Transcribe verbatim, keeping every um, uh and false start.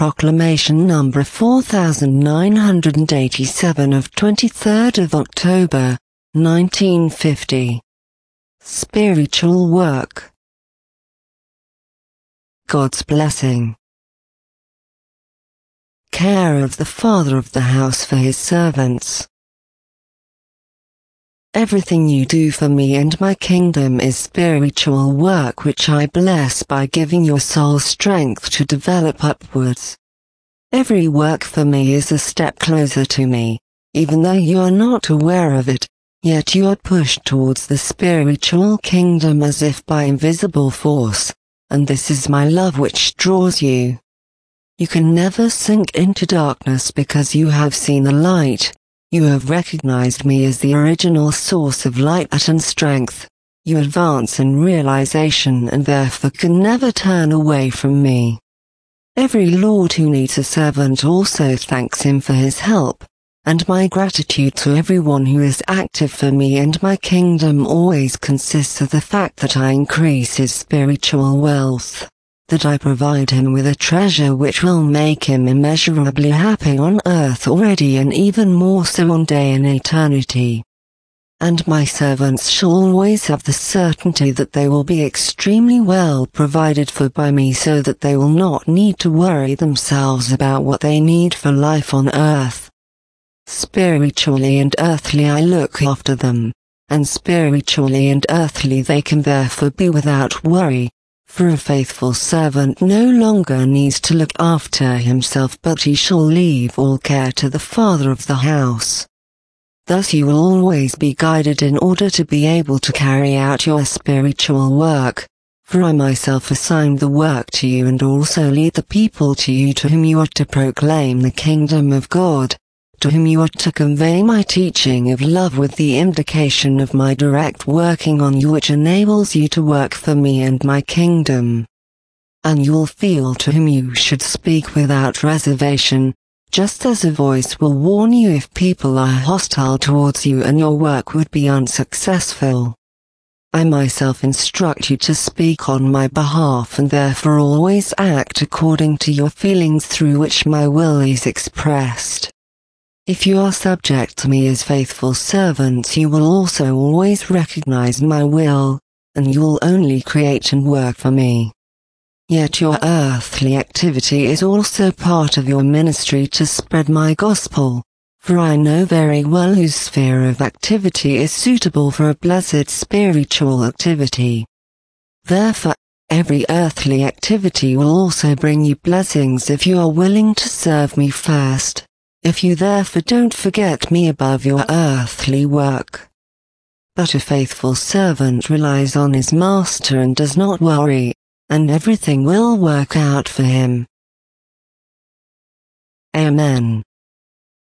Proclamation number four thousand nine hundred eighty-seven of twenty-third of October, nineteen fifty. Spiritual work. God's blessing. Care of the Father of the house for his servants. Everything you do for me and my kingdom is spiritual work which I bless by giving your soul strength to develop upwards. Every work for me is a step closer to me, even though you are not aware of it, yet you are pushed towards the spiritual kingdom as if by invisible force, and this is my love which draws you. You can never sink into darkness because you have seen the light. You have recognized me as the original source of light and strength. You advance in realization and therefore can never turn away from me. Every lord who needs a servant also thanks him for his help, and my gratitude to everyone who is active for me and my kingdom always consists of the fact that I increase his spiritual wealth, that I provide him with a treasure which will make him immeasurably happy on earth already and even more so one day in eternity. And my servants shall always have the certainty that they will be extremely well provided for by me so that they will not need to worry themselves about what they need for life on earth. Spiritually and earthly I look after them, and spiritually and earthly they can therefore be without worry. For a faithful servant no longer needs to look after himself but he shall leave all care to the Father of the house. Thus you will always be guided in order to be able to carry out your spiritual work, for I myself assign the work to you and also lead the people to you to whom you are to proclaim the kingdom of God, to whom you are to convey my teaching of love with the indication of my direct working on you which enables you to work for me and my kingdom. And you'll feel to whom you should speak without reservation, just as a voice will warn you if people are hostile towards you and your work would be unsuccessful. I myself instruct you to speak on my behalf and therefore always act according to your feelings through which my will is expressed. If you are subject to me as faithful servants you will also always recognize my will, and you will only create and work for me. Yet your earthly activity is also part of your ministry to spread my gospel, for I know very well whose sphere of activity is suitable for a blessed spiritual activity. Therefore, every earthly activity will also bring you blessings if you are willing to serve me first. If you therefore don't forget me above your earthly work. But a faithful servant relies on his master and does not worry, and everything will work out for him. Amen.